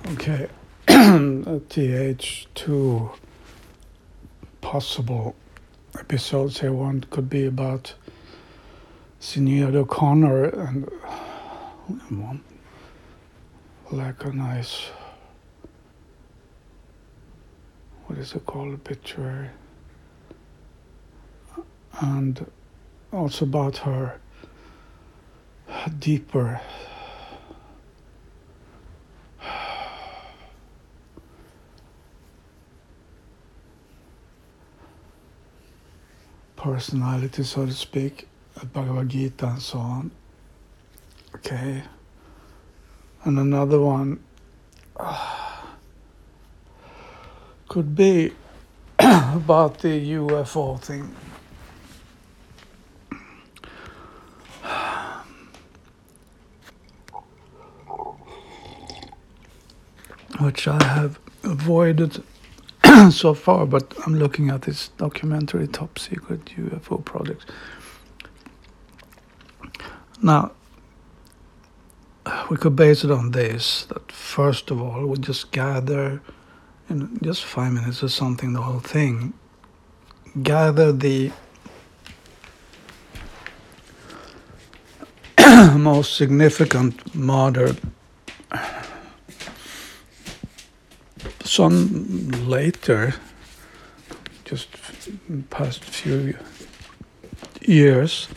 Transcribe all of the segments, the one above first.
Okay, TH2 possible episodes here. One could be about Sinead O'Connor and one like a nice, what is it called, obituary, and also about her deeper personality, so to speak, at Bhagavad Gita and so on. Okay. And another one could be about the UFO thing. Which I have avoided so far, but I'm looking at this documentary, Top Secret UFO Project. Now, we could base it on this, that first of all, we just gather, in just 5 minutes or something, the whole thing, gather the most significant modern, some later, just past few years,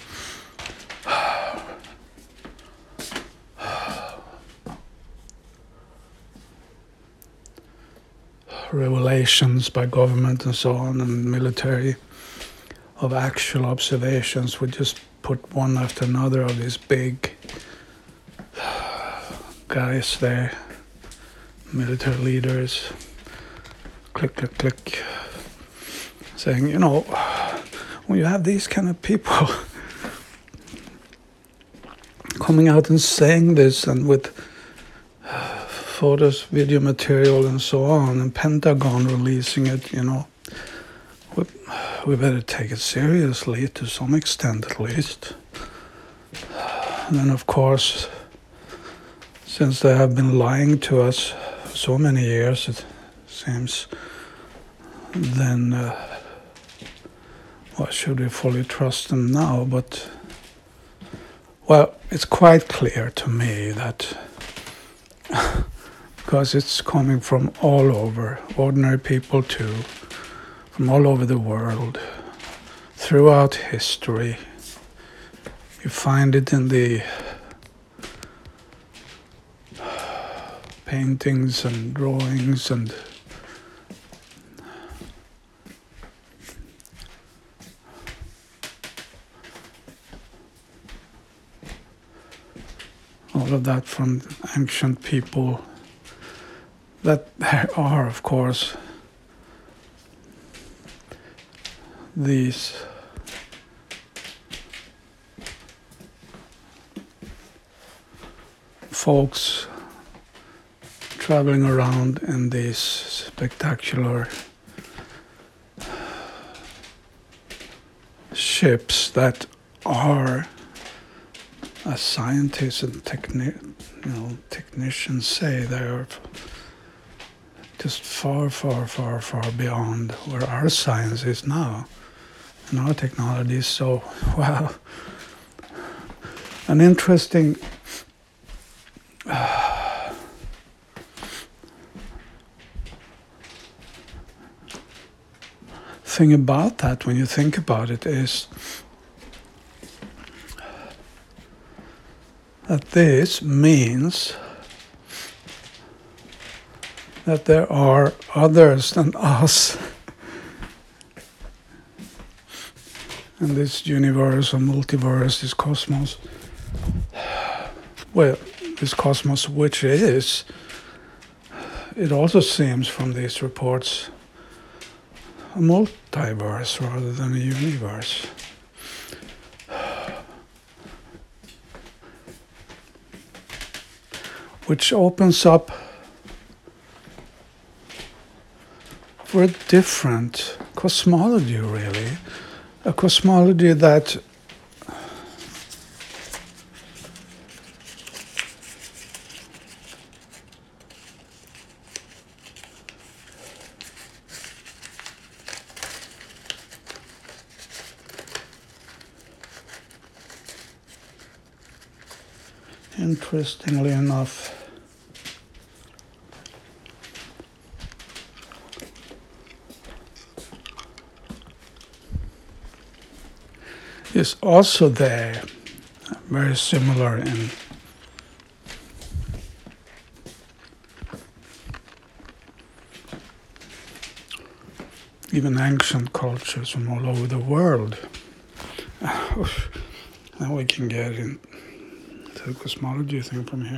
revelations by government and so on and military of actual observations. We just put one after another of these big guys there, military leaders, click, click, click, saying, you know, when you have these kind of people coming out and saying this, and with photos, video material and so on, and Pentagon releasing it, you know, we better take it seriously to some extent at least. And then of course, since they have been lying to us for so many years, it seems, then why should we fully trust them now? But, well, it's quite clear to me that because it's coming from all over, ordinary people too, from all over the world, throughout history. You find it in the paintings and drawings and all of that from ancient people. That there are, of course, these folks traveling around in these spectacular ships that are, as scientists and technicians say, they're just far, far, far, far beyond where our science is now and our technology. So, wow, an interesting thing about that, when you think about it, is that this means that there are others than us in this universe or multiverse, this cosmos. Well, this cosmos, which is, it also seems from these reports, a multiverse rather than a universe. Which opens up for a different cosmology, really. A cosmology that interestingly enough, is also there, very similar in even ancient cultures from all over the world. Now we can get into the cosmology thing from here.